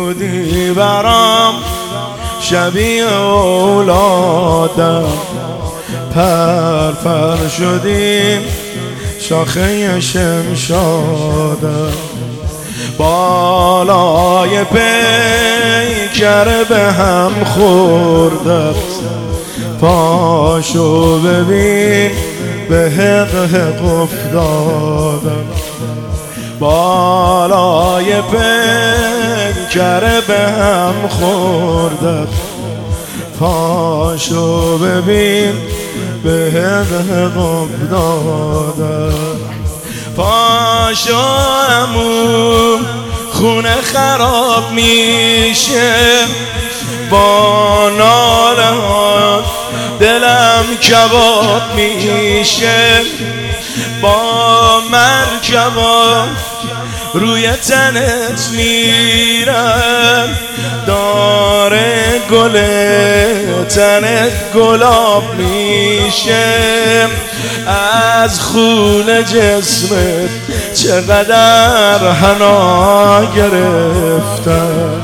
بودی برام شبیه اولادم، پر پر شدیم شاخه شمشادم، بالای پیکر به هم خوردت، پاشو ببین به حق حق افتادم، بالای پیکر به هم خوردت، پاشو ببین به حق حق افتادم. پاشو عمو خونه خراب میشه، با ناله ها دلم کباب میشه، با مرکبا روی تنت میرم، داره گل تنت گلاب میشه، از خون جسمت چقدر حنا گرفتم،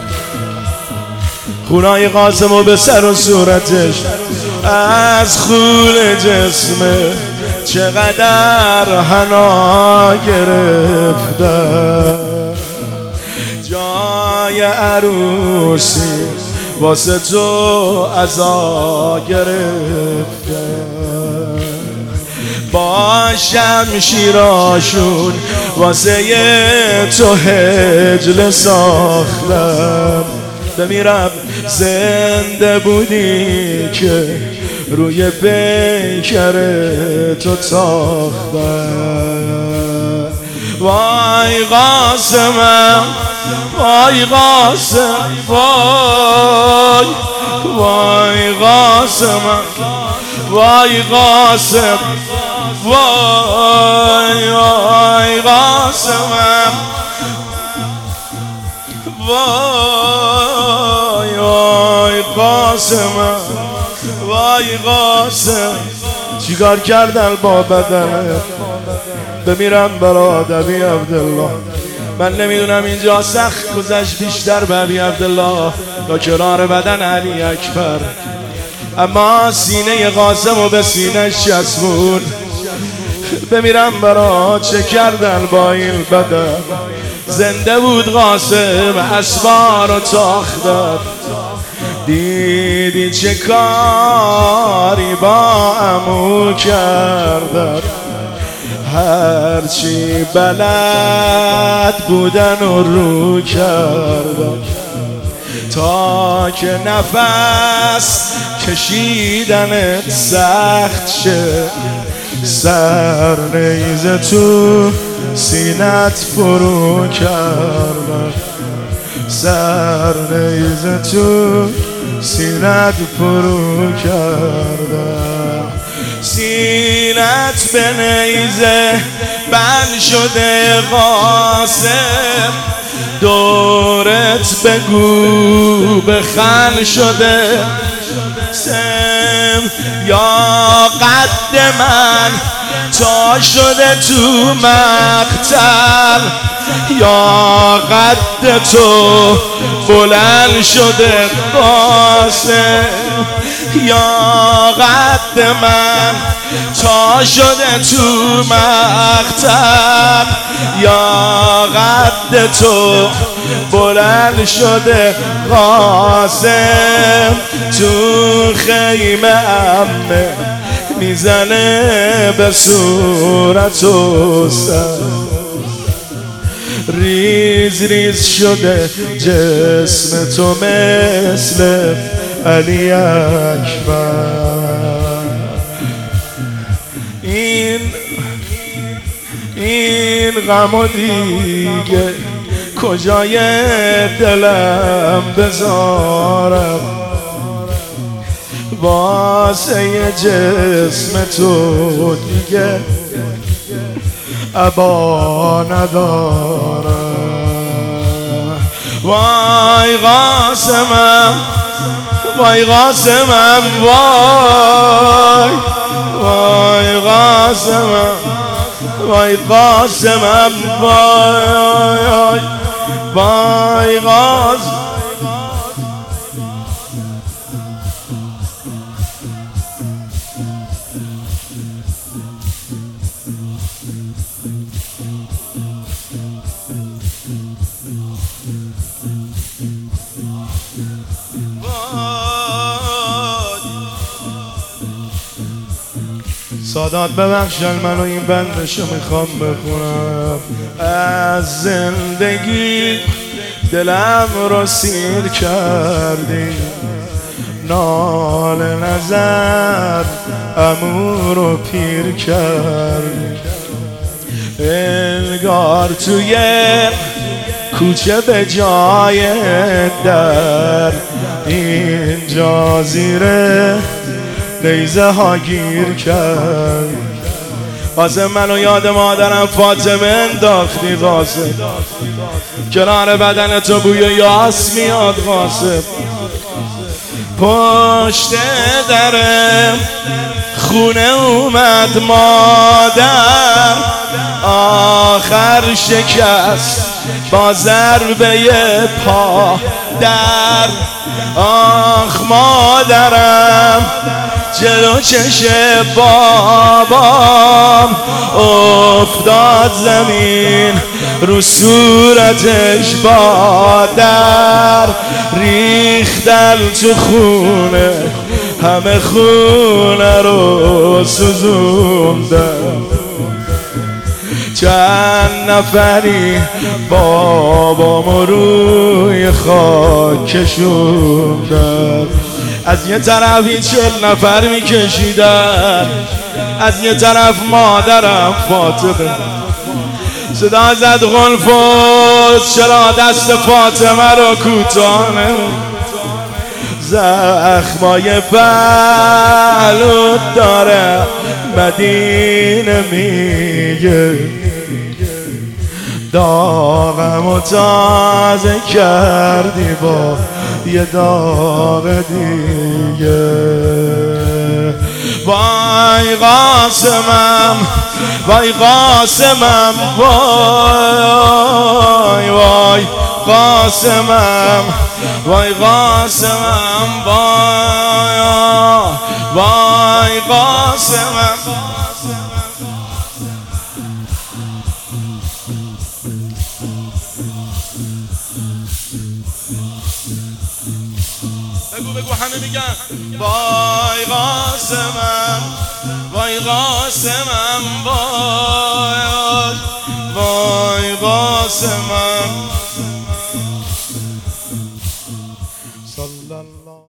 خونای قاسمو به سر و صورتش، از خون جسمت چقدر حنا گرفتم، جای عروسی واسه تو عزا گرفتم، با شمشیراشون واسه تو هجله ساختم، بمیرم زنده بودی که روی پیکر تو تاختم. وای قاسمم وای قاسم وای، وای قاسمم وای قاسم وای، وای قاسمم وای، وای قاسمم وای قاسم، چیکار کردن با بدنت؟ بمیرم برا ابی عبدالله. من نمیدونم اینجا سخت گذشت بیشتر به ابی عبدالله یا کنار بدن علی اکبر، اما سینه قاسم و به سینه چسبون. بمیرم برا چه کردن با این بدن؟ زنده بود قاسم اسبار و تاختت، دیدی چه کاری با عمو کردن، هرچی بلد بودن و رو کردن، تا که نفس کشیدنت سخت شه، سر نیزه تو سینت فرو کردن، سر نیزه تو سینت فرو کردن، سینت به نیزه بند شده قاسم، دورت بگو بخن شده سم، یا قد من تا شده تو مقتل، یا قد تو بلند شده قاسم، یا قد من تا شده تو مقتل، یا قد تو بلند شده قاسم، تو خیمه عمه میزنه به صورت و سر، ریز ریز شده جسم تو مثل علی اکبر. این غم دیگه کجای دلم بذارم، واسه جسم تو دیگه ابا ندارم. وای قاسمم وای قاسمم وای، وای قاسمم وای قاسمم وای، وای قاسم سادات ببخشن منو این بندشو میخوام بخونم. از زندگی دلم رو سیر کردی، نال نظر امو رو پیر کردی. انگار توی کوچه به جای در اینجا زیره نیزه ها گیر کرد. قاسم منو یاد مادرم فاطمه انداختی قاسم، کنار بدن تو بوی یاس میاد قاسم. پشت درم خونه اومد مادر، آخر شکست با ضربه پا در. آخ مادرم جلو چش بابام افتاد زمین، رو صورتش با در ریختن تو خونه، همه خونه رو سوزوندن. چند نفری بابامو روی خاک کشوندن. از یه طرف این 40 نفر میکشیدن، از یه طرف مادرم فاطمه صدا زد غلفوز چرا دست فاطمه رو کوتانه. زخمای پهلو داره مدینه میگه، داغمو تازه کردی با یه داغ دیگه. وای قاسمم وای قاسمم وای وای قاسمم وای قاسمم وای وای قاسمم. بگو همه میگن وای قاسمم وای قاسمم وای وای قاسمم.